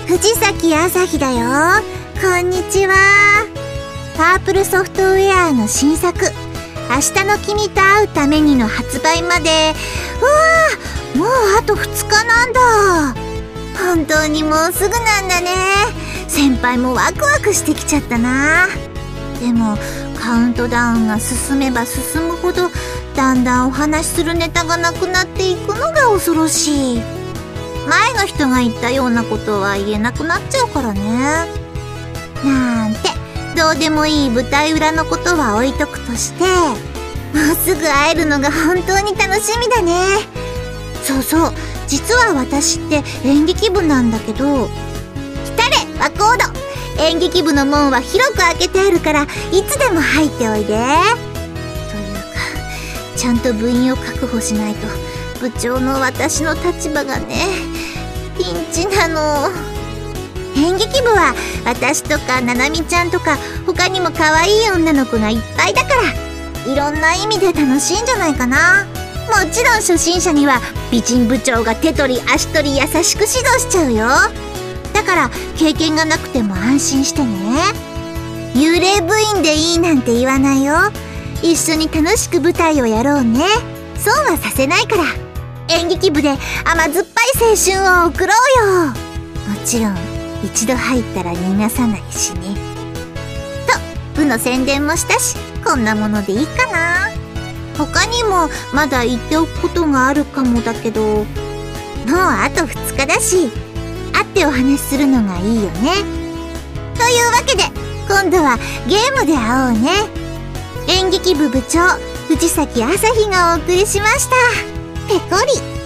藤崎朝日だよ。こんにちは。パープルソフトウェアの新作「明日の君と会うために」の発売まで、もうあと2日なんだ。本当にもうすぐなんだね。先輩もワクワクしてきちゃったな。でもカウントダウンが進めば進むほどだんだんお話しするネタがなくなっていくのが恐ろしい。前の人が言ったようなことは言えなくなっちゃうからね。なんてどうでもいい舞台裏のことは置いとくとして、もうすぐ会えるのが本当に楽しみだね。そうそう、実は私って演劇部なんだけど。来たれワコード、演劇部の門は広く開けてあるからいつでも入っておいで。というかちゃんと部員を確保しないと部長の私の立場がね、ピンチなの。演劇部は私とかななみちゃんとか他にも可愛い女の子がいっぱいだから、いろんな意味で楽しいんじゃないかな。もちろん初心者には美人部長が手取り足取り優しく指導しちゃうよ。だから経験がなくても安心してね。幽霊部員でいいなんて言わないよ。一緒に楽しく舞台をやろうね。損はさせないから。演劇部で甘酸っぱい青春を送ろうよ。もちろん一度入ったら逃がさないしね。と部の宣伝もしたし、こんなものでいいかな。他にもまだ言っておくことがあるかもだけど、もうあと2日だし会ってお話しするのがいいよね。というわけで今度はゲームで会おうね。演劇部部長藤崎朝日がお送りしました。ペコリ。